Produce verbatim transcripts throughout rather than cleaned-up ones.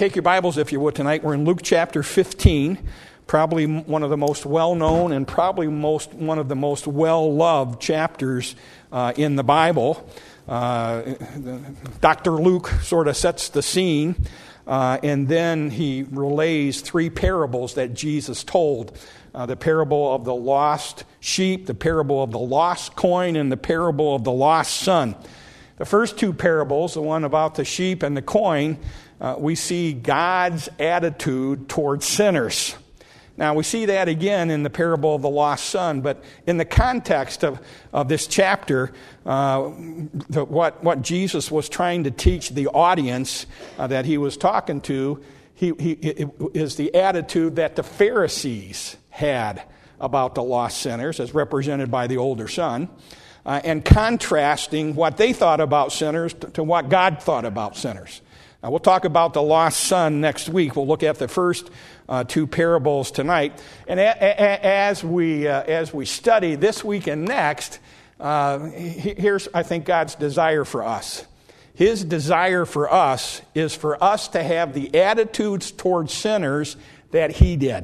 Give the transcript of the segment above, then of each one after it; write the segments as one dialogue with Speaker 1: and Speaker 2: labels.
Speaker 1: take your Bibles, if you would, tonight. We're in Luke chapter fifteen, probably one of the most well-known and probably most one of the most well-loved chapters uh, in the Bible. Uh, Doctor Luke sort of sets the scene, uh, and then he relays three parables that Jesus told. Uh, the parable of the lost sheep, the parable of the lost coin, and the parable of the lost son. The first two parables, the one about the sheep and the coin, uh, we see God's attitude towards sinners. Now, we see that again in the parable of the lost son, but in the context of, of this chapter, uh, the, what, what Jesus was trying to teach the audience uh, that he was talking to, he, he, it, is the attitude that the Pharisees had about the lost sinners, as represented by the older son, uh, and contrasting what they thought about sinners to, to what God thought about sinners. Now, we'll talk about the lost son next week. We'll look at the first uh, two parables tonight. And a, a, as we uh, as we study this week and next, uh, here's, I think, God's desire for us. His desire for us is for us to have the attitudes towards sinners that he did,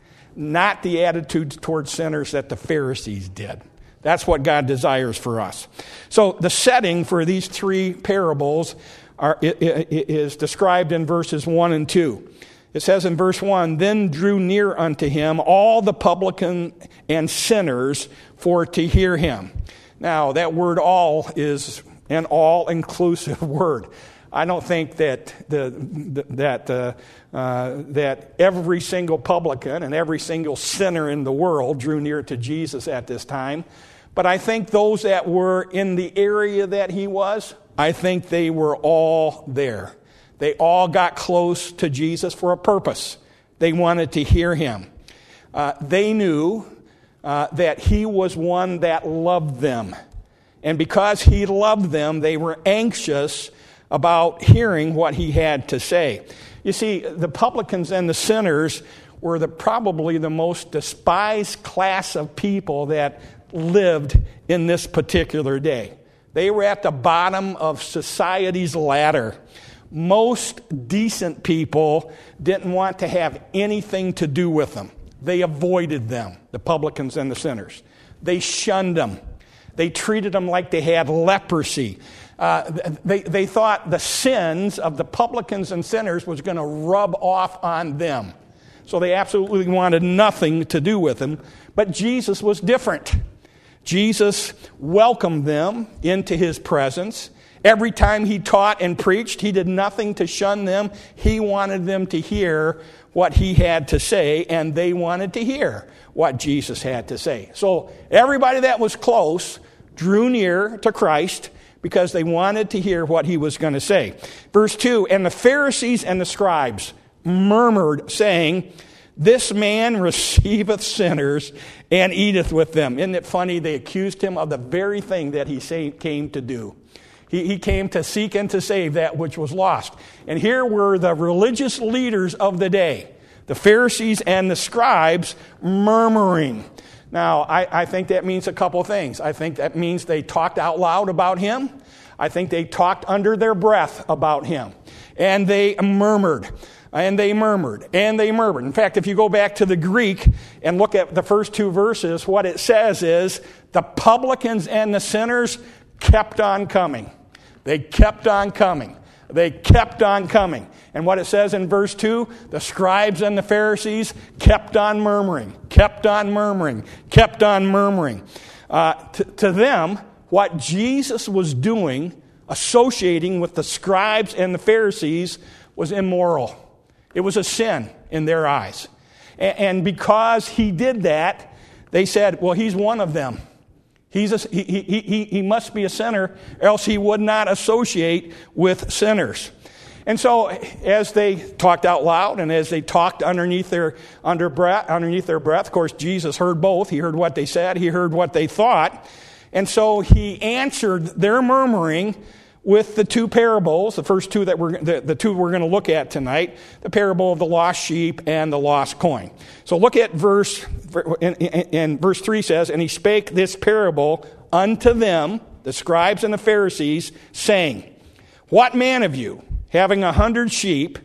Speaker 1: not the attitudes towards sinners that the Pharisees did. That's what God desires for us. So the setting for these three parables Are, is described in verses one and two. It says in verse one, "Then drew near unto him all the publican and sinners for to hear him." Now, that word "all" is an all-inclusive word. I don't think that the, that uh, uh, that every single publican and every single sinner in the world drew near to Jesus at this time, but I think those that were in the area that he was, I think they were all there. They all got close to Jesus for a purpose. They wanted to hear him. Uh, they knew uh, that he was one that loved them. And because he loved them, they were anxious about hearing what he had to say. You see, the publicans and the sinners were the, probably the most despised class of people that lived in this particular day. They were at the bottom of society's ladder. Most decent people didn't want to have anything to do with them. They avoided them, the publicans and the sinners. They shunned them. They treated them like they had leprosy. Uh, they, they thought the sins of the publicans and sinners was going to rub off on them. So they absolutely wanted nothing to do with them. But Jesus was different. Jesus welcomed them into his presence. Every time he taught and preached, he did nothing to shun them. He wanted them to hear what he had to say, and they wanted to hear what Jesus had to say. So everybody that was close drew near to Christ because they wanted to hear what he was going to say. Verse two, "And the Pharisees and the scribes murmured, saying, This man receiveth sinners and eateth with them." Isn't it funny? They accused him of the very thing that he came to do. He, he came to seek and to save that which was lost. And here were the religious leaders of the day, the Pharisees and the scribes, murmuring. Now, I, I think that means a couple things. I think that means they talked out loud about him. I think they talked under their breath about him. And they murmured. And they murmured, and they murmured. In fact, if you go back to the Greek and look at the first two verses, what it says is the publicans and the sinners kept on coming. They kept on coming. They kept on coming. And what it says in verse two, the scribes and the Pharisees kept on murmuring, kept on murmuring, kept on murmuring. Uh, to, to them, what Jesus was doing, associating with the scribes and the Pharisees, was immoral. It was a sin in their eyes. And because he did that, they said, well, he's one of them. He's a, he, he, he, he must be a sinner, else he would not associate with sinners. And so as they talked out loud and as they talked underneath their, under breath, underneath their breath, of course, Jesus heard both. He heard what they said. He heard what they thought. And so he answered their murmuring with the two parables, the first two that we're the, the two we're going to look at tonight, the parable of the lost sheep and the lost coin. So look at verse, and verse three says, "And he spake this parable unto them," the scribes and the Pharisees, saying, "What man of you, having a hundred sheep,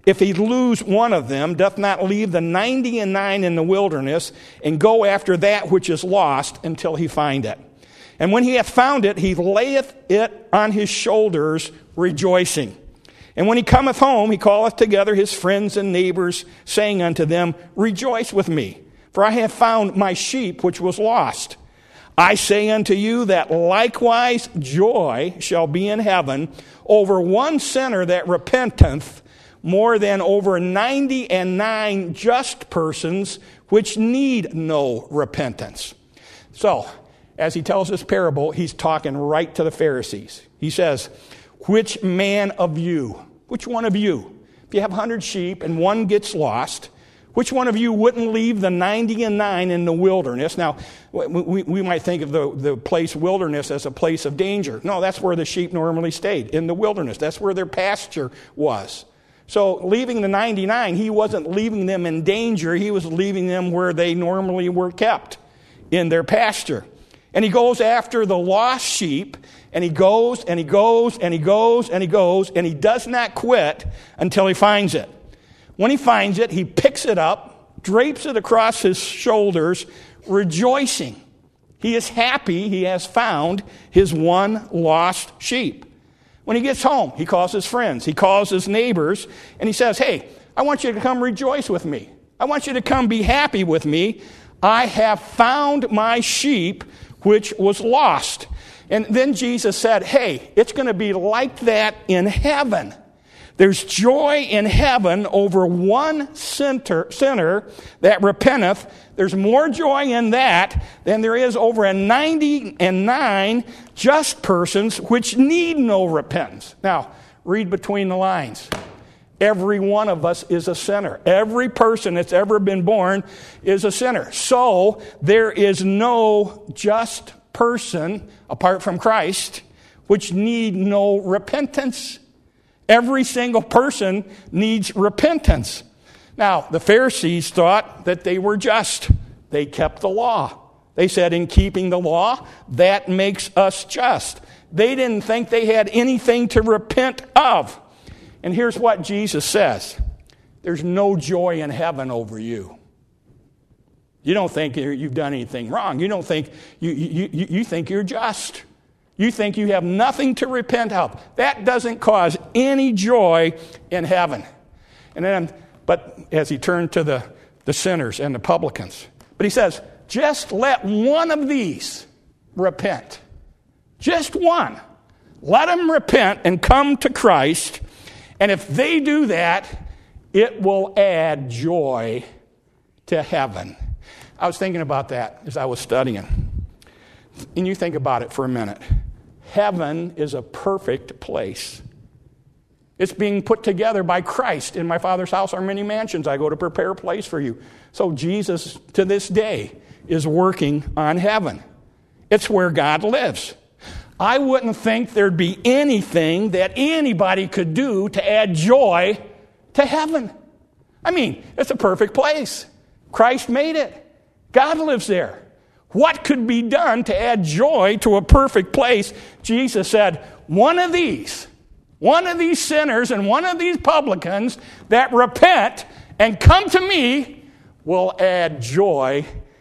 Speaker 1: if he lose one of them, doth not leave the ninety and nine in the wilderness, and go after that which is lost until he find it. And when he hath found it, he layeth it on his shoulders, rejoicing. And when he cometh home, he calleth together his friends and neighbors, saying unto them, Rejoice with me, for I have found my sheep which was lost. I say unto you that likewise joy shall be in heaven over one sinner that repenteth, more than over ninety and nine just persons which need no repentance. So, as he tells this parable, he's talking right to the Pharisees. He says, which man of you, which one of you, if you have a hundred sheep and one gets lost, which one of you wouldn't leave the ninety and nine in the wilderness? Now, we, we might think of the, the place wilderness as a place of danger. No, that's where the sheep normally stayed, in the wilderness. That's where their pasture was. So leaving the ninety-nine, he wasn't leaving them in danger. He was leaving them where they normally were kept, in their pasture. And he goes after the lost sheep, and he goes and he goes and he goes and he goes, and he does not quit until he finds it. When he finds it, he picks it up, drapes it across his shoulders, rejoicing. He is happy he has found his one lost sheep. When he gets home, he calls his friends, he calls his neighbors, and he says, hey, I want you to come rejoice with me. I want you to come be happy with me. I have found my sheep which was lost. And then Jesus said, hey, it's going to be like that in heaven. There's joy in heaven over one sinner, sinner that repenteth. There's more joy in that than there is over a ninety and nine just persons which need no repentance. Now, read between the lines. Every one of us is a sinner. Every person that's ever been born is a sinner. So there is no just person apart from Christ which need no repentance. Every single person needs repentance. Now, the Pharisees thought that they were just. They kept the law. They said, in keeping the law, that makes us just. They didn't think they had anything to repent of. And here's what Jesus says. There's no joy in heaven over you. You don't think you've done anything wrong. You don't think, you, you, you, you think you're just. You think you have nothing to repent of. That doesn't cause any joy in heaven. And then, but as he turned to the, the sinners and the publicans, but he says, just let one of these repent. Just one. Let them repent and come to Christ. And if they do that, it will add joy to heaven. I was thinking about that as I was studying. And you think about it for a minute. Heaven is a perfect place. It's being put together by Christ. In my Father's house are many mansions. I go to prepare a place for you. So Jesus, to this day, is working on heaven. It's where God lives. I wouldn't think there'd be anything that anybody could do to add joy to heaven. I mean, it's a perfect place. Christ made it. God lives there. What could be done to add joy to a perfect place? Jesus said, one of these, one of these sinners and one of these publicans that repent and come to me will add joy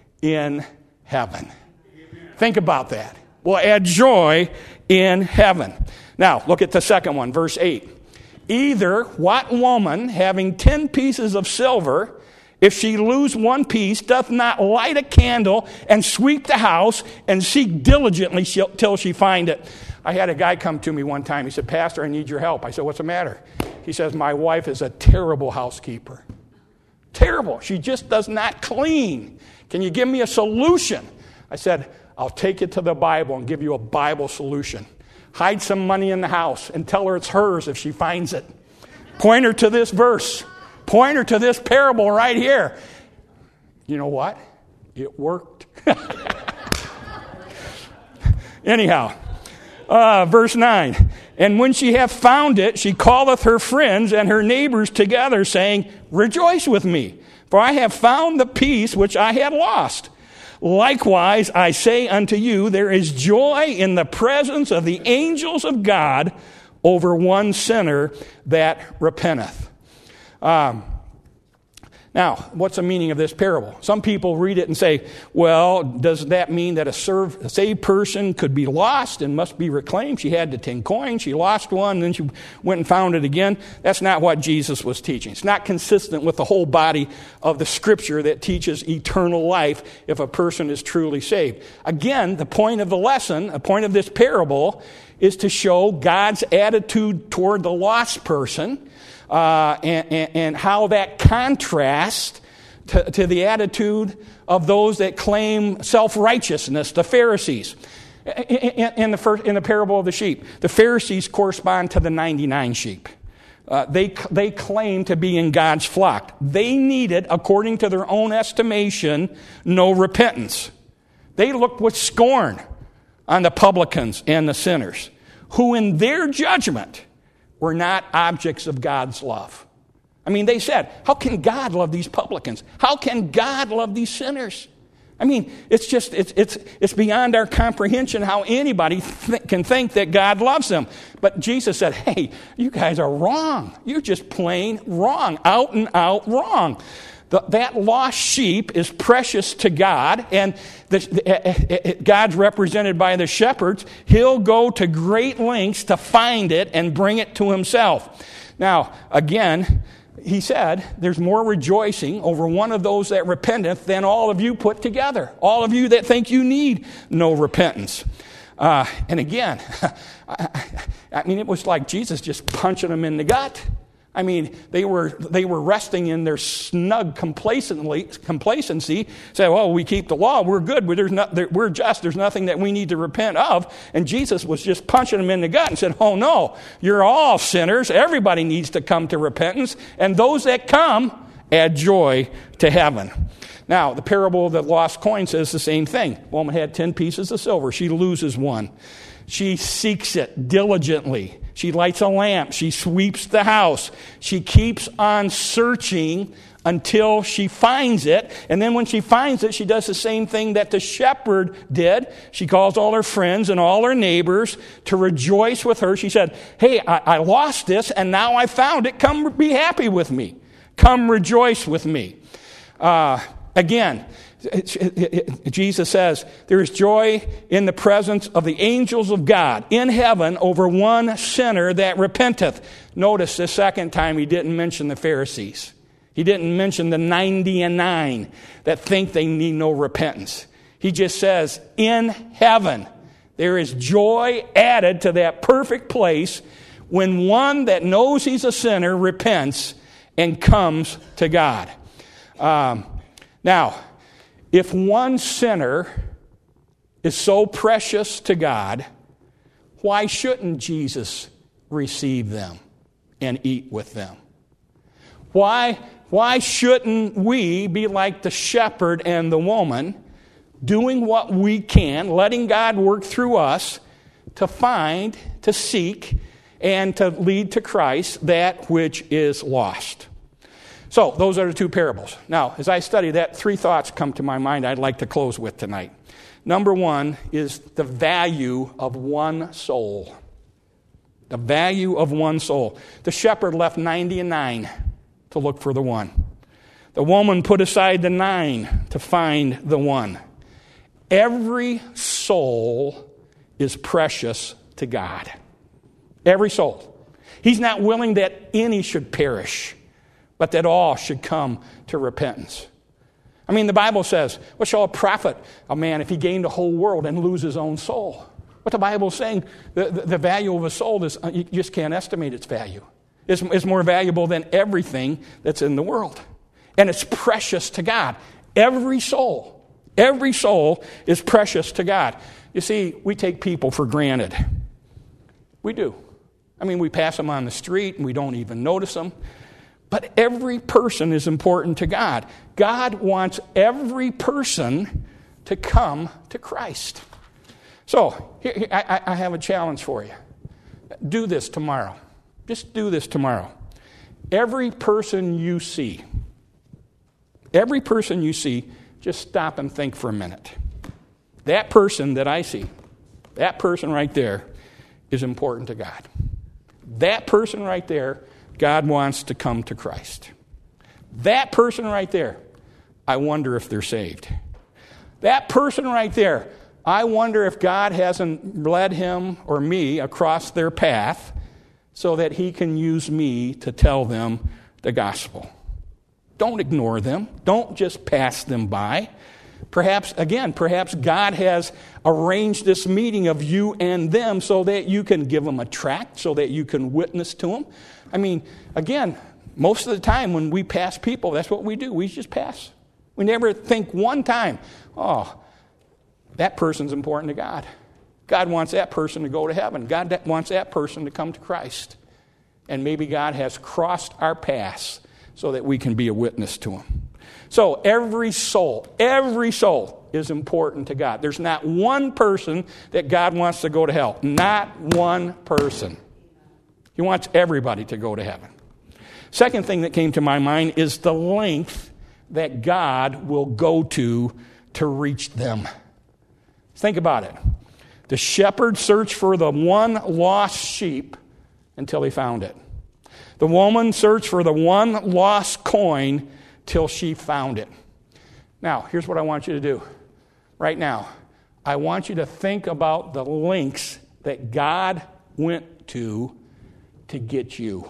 Speaker 1: in heaven. Amen. Think about that. Will add joy in heaven. Now, look at the second one, verse eight. Either what woman having ten pieces of silver, if she lose one piece, doth not light a candle and sweep the house and seek diligently till she find it? I had a guy come to me one time. He said, Pastor, I need your help. I said, what's the matter? He says, my wife is a terrible housekeeper. Terrible. She just does not clean. Can you give me a solution? I said, I'll take you to the Bible and give you a Bible solution. Hide some money in the house and tell her it's hers if she finds it. Point her to this verse. Point her to this parable right here. You know what? It worked. Anyhow, uh, verse nine. And when she hath found it, she calleth her friends and her neighbors together, saying, Rejoice with me, for I have found the piece which I had lost. Likewise, I say unto you, there is joy in the presence of the angels of God over one sinner that repenteth. Um, Now, what's the meaning of this parable? Some people read it and say, well, does that mean that a, serve, a saved person could be lost and must be reclaimed? She had the ten coins, she lost one, and then she went and found it again. That's not what Jesus was teaching. It's not consistent with the whole body of the Scripture that teaches eternal life if a person is truly saved. Again, the point of the lesson, the point of this parable, is to show God's attitude toward the lost person, Uh, and, and, and how that contrasts to, to the attitude of those that claim self-righteousness, the Pharisees. In, in, the first, in the parable of the sheep, the Pharisees correspond to the ninety-nine sheep. Uh, they, they claim to be in God's flock. They needed, according to their own estimation, no repentance. They looked with scorn on the publicans and the sinners, who in their judgment were not objects of God's love. I mean, they said, how can God love these publicans? How can God love these sinners? I mean, it's just, it's it's it's beyond our comprehension how anybody th- can think that God loves them. But Jesus said, hey, you guys are wrong. You're just plain wrong, out and out wrong. The, that lost sheep is precious to God, and the, the, uh, God's represented by the shepherds. He'll go to great lengths to find it and bring it to himself. Now, again, he said, there's more rejoicing over one of those that repenteth than all of you put together. All of you that think you need no repentance. Uh, and again, I, I mean, it was like Jesus just punching them in the gut. I mean, they were they were resting in their snug complacently, complacency, saying, well, we keep the law, we're good, but there's not, we're just, there's nothing that we need to repent of. And Jesus was just punching them in the gut and said, oh no, you're all sinners, everybody needs to come to repentance, and those that come add joy to heaven. Now, the parable of the lost coin says the same thing. A woman had ten pieces of silver, she loses one. She seeks it diligently. She lights a lamp. She sweeps the house. She keeps on searching until she finds it. And then when she finds it, she does the same thing that the shepherd did. She calls all her friends and all her neighbors to rejoice with her. She said, hey, I, I lost this and now I found it. Come be happy with me. Come rejoice with me. Uh, again, Jesus says, there is joy in the presence of the angels of God in heaven over one sinner that repenteth. Notice the second time he didn't mention the Pharisees. He didn't mention the ninety and nine that think they need no repentance. He just says, in heaven, there is joy added to that perfect place when one that knows he's a sinner repents and comes to God. Um, now, if one sinner is so precious to God, why shouldn't Jesus receive them and eat with them? Why, why shouldn't we be like the shepherd and the woman, doing what we can, letting God work through us to find, to seek, and to lead to Christ that which is lost? So, those are the two parables. Now, as I study that, three thoughts come to my mind I'd like to close with tonight. Number one is the value of one soul. The value of one soul. The shepherd left ninety and nine to look for the one. The woman put aside the nine to find the one. Every soul is precious to God. Every soul. He's not willing that any should perish, but that all should come to repentance. I mean, the Bible says, what shall it profit a man if he gain the whole world and lose his own soul? What the Bible is saying, the, the, the value of a soul, is you just can't estimate its value. It's, it's more valuable than everything that's in the world. And it's precious to God. Every soul, every soul is precious to God. You see, we take people for granted. We do. I mean, we pass them on the street and we don't even notice them. But every person is important to God. God wants every person to come to Christ. So, here, here, I, I have a challenge for you. Do this tomorrow. Just do this tomorrow. Every person you see, every person you see, just stop and think for a minute. That person that I see, that person right there is important to God. That person right there, God wants to come to Christ. That person right there, I wonder if they're saved. That person right there, I wonder if God hasn't led him or me across their path so that he can use me to tell them the gospel. Don't ignore them. Don't just pass them by. Perhaps, again, perhaps God has arranged this meeting of you and them so that you can give them a tract, so that you can witness to them. I mean, again, most of the time when we pass people, that's what we do. We just pass. We never think one time, oh, that person's important to God. God wants that person to go to heaven. God wants that person to come to Christ. And maybe God has crossed our paths so that we can be a witness to him. So every soul, every soul is important to God. There's not one person that God wants to go to hell. Not one person. He wants everybody to go to heaven. Second thing that came to my mind is the length that God will go to to reach them. Think about it. The shepherd searched for the one lost sheep until he found it. The woman searched for the one lost coin till she found it. Now, here's what I want you to do. Right now, I want you to think about the lengths that God went to to get you.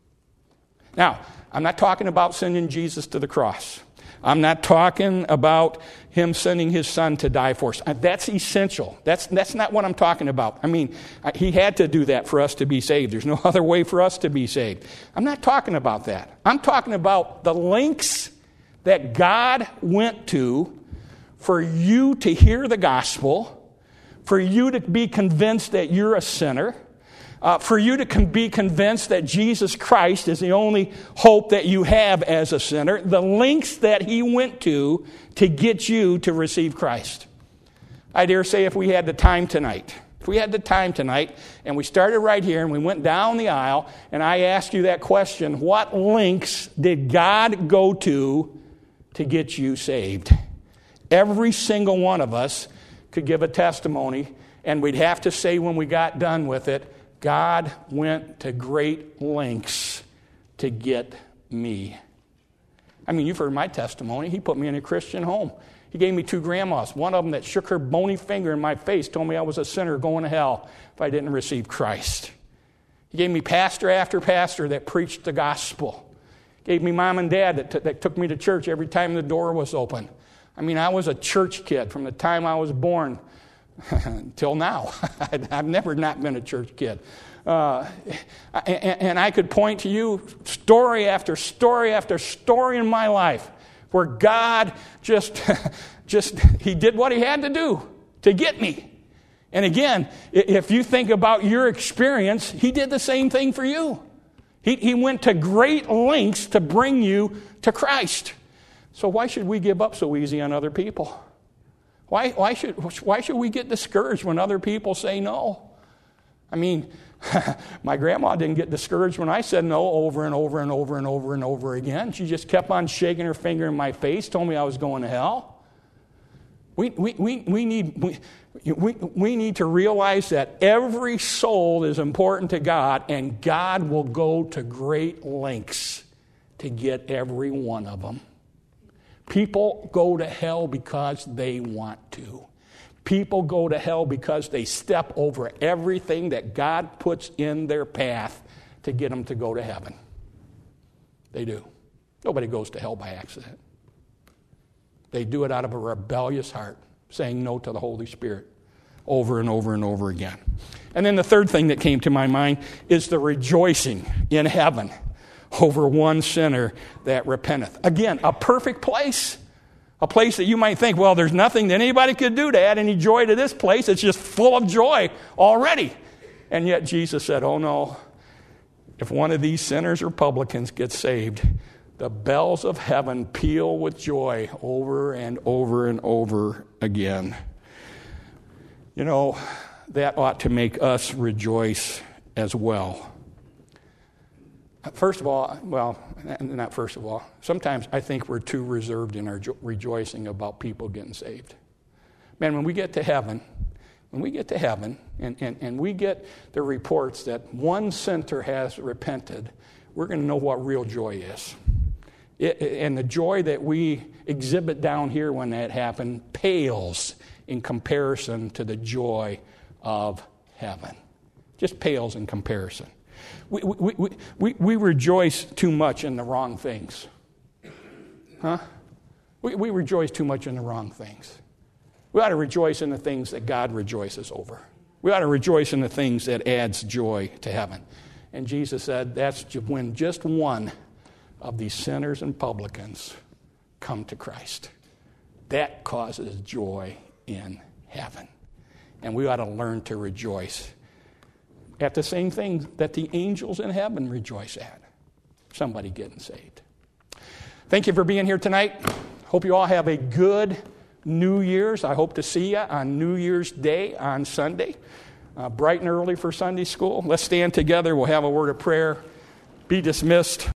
Speaker 1: Now, I'm not talking about sending Jesus to the cross. I'm not talking about him sending his son to die for us. That's essential. That's, that's not what I'm talking about. I mean, he had to do that for us to be saved. There's no other way for us to be saved. I'm not talking about that. I'm talking about the lengths that God went to for you to hear the gospel, for you to be convinced that you're a sinner, Uh, for you to con- be convinced that Jesus Christ is the only hope that you have as a sinner, the lengths that he went to to get you to receive Christ. I dare say if we had the time tonight, if we had the time tonight and we started right here and we went down the aisle and I asked you that question, what lengths did God go to to get you saved? Every single one of us could give a testimony, and we'd have to say when we got done with it, God went to great lengths to get me. I mean, you've heard my testimony. He put me in a Christian home. He gave me two grandmas. One of them that shook her bony finger in my face, told me I was a sinner going to hell if I didn't receive Christ. He gave me pastor after pastor that preached the gospel. Gave me mom and dad that, t- that took me to church every time the door was open. I mean, I was a church kid from the time I was born until now. I've never not been a church kid. Uh, and, and I could point to you story after story after story in my life where God just, just, he did what he had to do to get me. And again, if you think about your experience, he did the same thing for you. He, he went to great lengths to bring you to Christ. So why should we give up so easy on other people? Why, why, should, why should we get discouraged when other people say no? I mean, my grandma didn't get discouraged when I said no over and over and over and over and over again. She just kept on shaking her finger in my face, told me I was going to hell. We, we, we, we, need, we, we, we need to realize that every soul is important to God, and God will go to great lengths to get every one of them. People go to hell because they want to. People go to hell because they step over everything that God puts in their path to get them to go to heaven. They do. Nobody goes to hell by accident. They do it out of a rebellious heart, saying no to the Holy Spirit over and over and over again. And then the third thing that came to my mind is the rejoicing in heaven over one sinner that repenteth. Again, a perfect place. A place that you might think, well, there's nothing that anybody could do to add any joy to this place. It's just full of joy already. And yet Jesus said, oh no, if one of these sinners or publicans gets saved, the bells of heaven peal with joy over and over and over again. You know, that ought to make us rejoice as well. First of all, well, not first of all, sometimes I think we're too reserved in our jo- rejoicing about people getting saved. Man, when we get to heaven, when we get to heaven and, and, and we get the reports that one sinner has repented, we're going to know what real joy is. It, and the joy that we exhibit down here when that happened pales in comparison to the joy of heaven. Just pales in comparison. We, we, we, we, we rejoice too much in the wrong things. Huh? We, we rejoice too much in the wrong things. We ought to rejoice in the things that God rejoices over. We ought to rejoice in the things that adds joy to heaven. And Jesus said that's when just one of these sinners and publicans come to Christ. That causes joy in heaven. And we ought to learn to rejoice at the same thing that the angels in heaven rejoice at. Somebody getting saved. Thank you for being here tonight. Hope you all have a good New Year's. I hope to see you on New Year's Day on Sunday, uh, bright and early for Sunday school. Let's stand together. We'll have a word of prayer. Be dismissed.